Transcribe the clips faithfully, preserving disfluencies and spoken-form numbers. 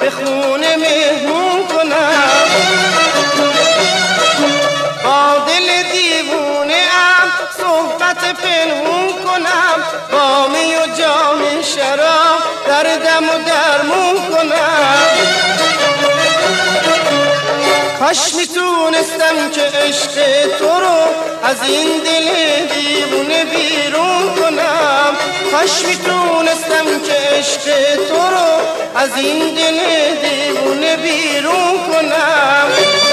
به خونه مهمون کنم، با دل دیوونه ام صحبت پنهون کنم، با می و جام شراب دردم و درمون کنم. کاش میتونستم که عشق تو رو از این دل دیوونه بیرون کنم، کاش میتونستم که عشق تو رو از این دل دیوونه بیرون کنم.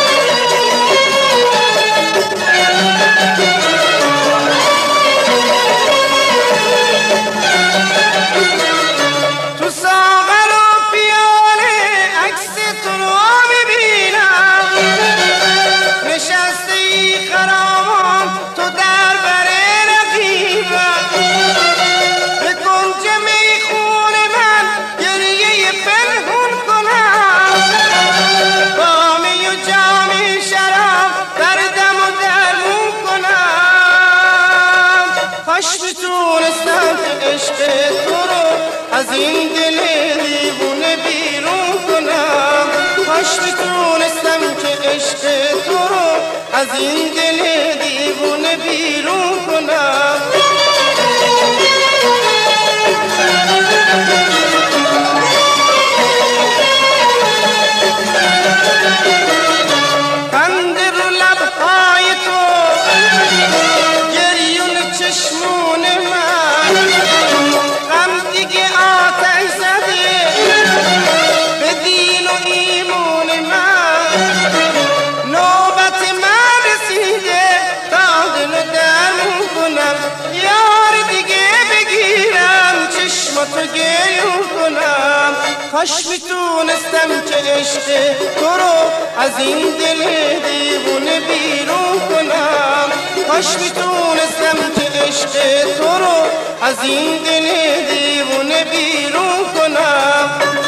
تو ساغر و پیاله عکس تو رو میبینم، نشسته ای خرامان تو در بر رقیبم، به کنج میخون من گریه پنهون کنم، با می و جام شراب دردم و درمون کنم. کاش میتونستم که عشق تو رو از این دل دیوونه بیرون کنم، کاش میتونستم که عشق تو رو از این دل دیوونه بیرون کنم. خنده رو لبهای تو، گریون چشمون من، غم دیگه آتش زده به دین و ایمون من، نوبت من رسیده تا دل و درمون کنم، یار دیگه بگیرم چشماتو گریون کنم. کاش میتونستم که عشق تو رو از این دل دیوونه بیرون کنم، کاش میتونستم که عشق تو رو از این دل دیوونه بیرون کنم.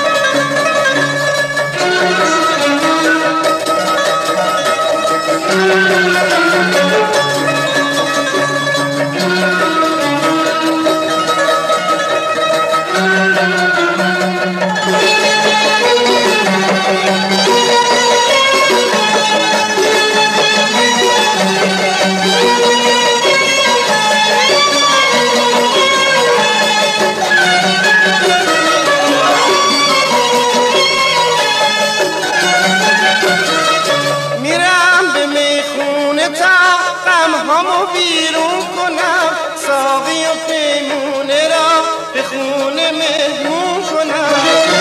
غمهامو بیرون کنم، ساقی و پیمونه را به خونه مهمون کنم،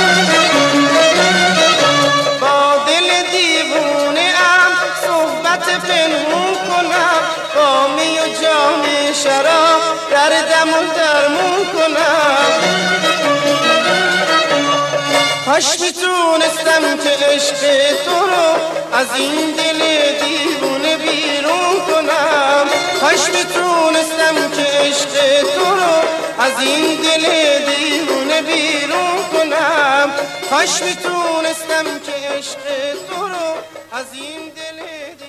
با دل دیوونه ام صحبت پنهون کنم، با می و جام شراب دردم و درمون کنم. کاش میتونستم که عشق تو رو از این دل دیوونه بیرون کنم، کاش میتونستم که عشق تو رو از این دل دیوونه بیرون کنم، کاش میتونستم که عشق تو رو از این دل